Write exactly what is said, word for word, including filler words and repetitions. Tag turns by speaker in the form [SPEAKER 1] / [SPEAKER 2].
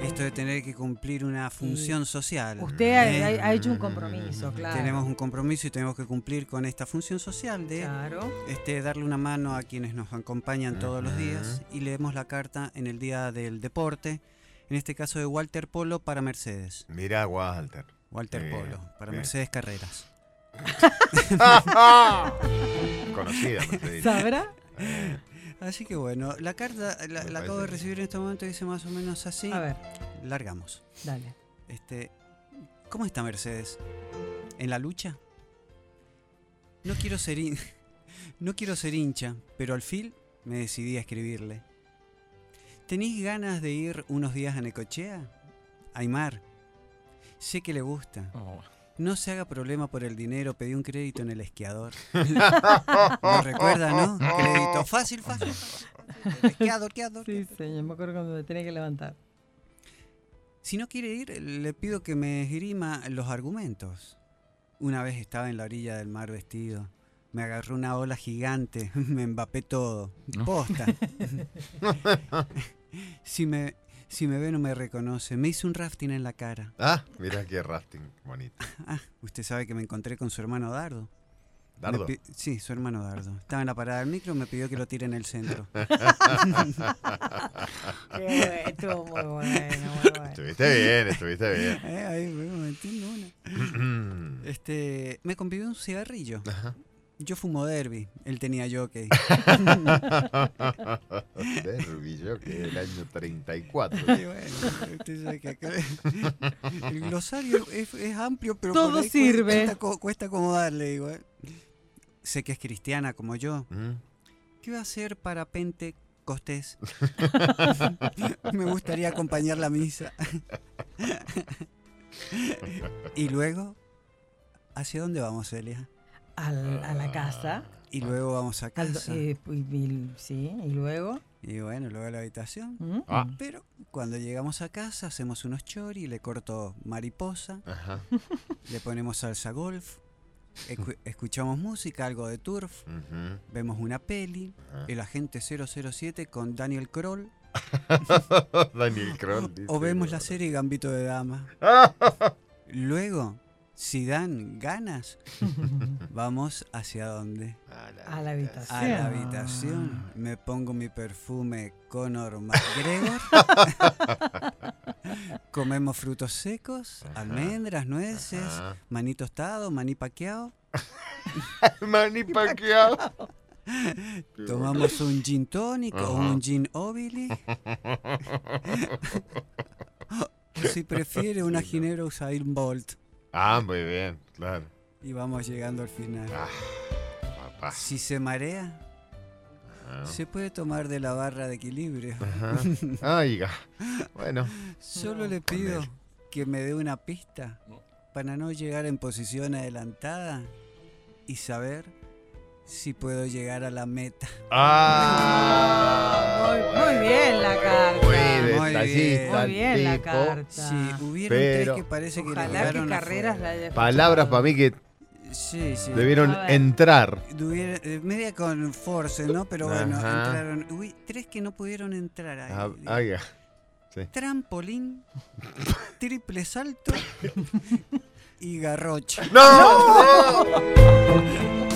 [SPEAKER 1] esto de tener que cumplir una función social.
[SPEAKER 2] Usted ha,
[SPEAKER 1] ¿eh?
[SPEAKER 2] ha hecho un compromiso, claro.
[SPEAKER 1] Tenemos un compromiso y tenemos que cumplir con esta función social de
[SPEAKER 2] Claro.
[SPEAKER 1] este, darle una mano a quienes nos acompañan todos los días, y leemos la carta en el día del deporte, en este caso de Walter Polo para Mercedes.
[SPEAKER 3] Mirá, Walter.
[SPEAKER 1] Walter
[SPEAKER 3] Bien,
[SPEAKER 1] Polo, para
[SPEAKER 3] bien.
[SPEAKER 1] Mercedes Carreras.
[SPEAKER 3] Conocida, Mercedes.
[SPEAKER 2] ¿Sabrá?
[SPEAKER 3] Eh,
[SPEAKER 1] Así que bueno, la carta la,
[SPEAKER 3] Me
[SPEAKER 1] la acabo de
[SPEAKER 3] parece
[SPEAKER 1] recibir en este momento y dice más o menos así.
[SPEAKER 2] A ver,
[SPEAKER 1] Largamos.
[SPEAKER 2] dale.
[SPEAKER 1] Este, ¿cómo está Mercedes? ¿En la lucha? No quiero ser hin- no quiero ser hincha, pero al fin me decidí a escribirle. ¿Tenís ganas de ir unos días a Necochea? Aymar, sé que le gusta.
[SPEAKER 4] Oh.
[SPEAKER 1] No se haga problema por el dinero, pedí un crédito en el esquiador. ¿Lo recuerda, no? Crédito fácil, fácil. fácil. El esquiador, esquiador.
[SPEAKER 2] Sí, señor, me acuerdo cuando me tenía que levantar.
[SPEAKER 1] Si no quiere ir, le pido que me esgrima los argumentos. Una vez estaba en la orilla del mar vestido. Me agarró una ola gigante, me empapé todo. Posta. si, me, si me ve no me reconoce. Me hice un rafting en la cara.
[SPEAKER 3] Ah, mirá qué rafting bonito.
[SPEAKER 1] Ah, usted sabe que me encontré con su hermano Dardo.
[SPEAKER 3] Dardo.
[SPEAKER 1] Me pi- sí, su hermano Dardo. Estaba en la parada del micro y me pidió que lo tire en el centro.
[SPEAKER 2] Qué bueno, estuvo muy bueno, muy bueno.
[SPEAKER 3] Estuviste bien, estuviste bien.
[SPEAKER 1] Eh, ahí me metiendo una. Este, me convivió un cigarrillo.
[SPEAKER 3] Ajá.
[SPEAKER 1] Yo fumo derby, él tenía jockey.
[SPEAKER 3] Derby, yo que el año treinta y cuatro.
[SPEAKER 1] Y bueno, usted sabe que acá el glosario es, es amplio, pero
[SPEAKER 2] Todo
[SPEAKER 1] por ahí
[SPEAKER 2] sirve.
[SPEAKER 1] Cuesta, co- cuesta acomodarle, digo. eh. Sé que es cristiana como yo.
[SPEAKER 3] ¿Mm?
[SPEAKER 1] ¿Qué va a hacer para Pentecostés? Me gustaría acompañar la misa. Y luego, ¿hacia dónde vamos, Celia?
[SPEAKER 2] Al- a la casa.
[SPEAKER 1] Y luego vamos a
[SPEAKER 2] al do-
[SPEAKER 1] casa.
[SPEAKER 2] eh, y- y- sí, y luego.
[SPEAKER 1] Y bueno, luego a la habitación.
[SPEAKER 2] ¿Mm?
[SPEAKER 3] Ah.
[SPEAKER 1] Pero cuando llegamos a casa hacemos unos chori, le corto mariposa,
[SPEAKER 3] Ajá.
[SPEAKER 1] le ponemos salsa golf, escu- escuchamos música, algo de turf,
[SPEAKER 3] Ujú.
[SPEAKER 1] vemos una peli,
[SPEAKER 3] Ajá.
[SPEAKER 1] El agente cero cero siete con Daniel Kroll,
[SPEAKER 3] Daniel Kroll. dice,
[SPEAKER 1] o vemos
[SPEAKER 3] no.
[SPEAKER 1] la serie Gambito de Dama. Luego, si dan ganas, vamos hacia dónde?
[SPEAKER 2] A la habitación.
[SPEAKER 1] A la habitación, me pongo mi perfume Conor McGregor, comemos frutos secos,
[SPEAKER 3] Ajá.
[SPEAKER 1] almendras, nueces,
[SPEAKER 3] Ajá.
[SPEAKER 1] maní tostado, maní paqueado,
[SPEAKER 3] Manny Pacquiao.
[SPEAKER 1] tomamos un gin tonic o
[SPEAKER 3] Ajá.
[SPEAKER 1] un gin obili, o si prefiere una ginebra Usain Bolt,
[SPEAKER 3] Ah, muy bien, claro.
[SPEAKER 1] y vamos llegando al final.
[SPEAKER 3] Ah, papá.
[SPEAKER 1] Si se marea,
[SPEAKER 3] Ajá.
[SPEAKER 1] se puede tomar de la barra de equilibrio.
[SPEAKER 3] Ajá. Oiga. Bueno.
[SPEAKER 1] Solo le pido que me dé una pista para no llegar en posición adelantada y saber si puedo llegar a la meta.
[SPEAKER 3] Ah.
[SPEAKER 2] Muy, muy bien la carta.
[SPEAKER 3] Muy
[SPEAKER 1] Muy
[SPEAKER 3] detallista
[SPEAKER 2] Muy bien la
[SPEAKER 3] el tipo.
[SPEAKER 2] carta.
[SPEAKER 1] Sí, hubieron
[SPEAKER 3] Pero-
[SPEAKER 1] tres que parece que le
[SPEAKER 2] Ojalá que
[SPEAKER 1] quedaron
[SPEAKER 2] Carreras
[SPEAKER 1] afuera.
[SPEAKER 2] la haya
[SPEAKER 3] Palabras para mí que
[SPEAKER 1] Sí, sí.
[SPEAKER 3] debieron
[SPEAKER 2] A ver.
[SPEAKER 3] entrar.
[SPEAKER 1] Tuviera- eh, media con force, ¿no? Pero bueno,
[SPEAKER 3] Ajá.
[SPEAKER 1] entraron. Uy, tres que no pudieron entrar ahí.
[SPEAKER 3] Ah, oiga.
[SPEAKER 1] Trampolín, triple salto y garrocha.
[SPEAKER 3] ¡No!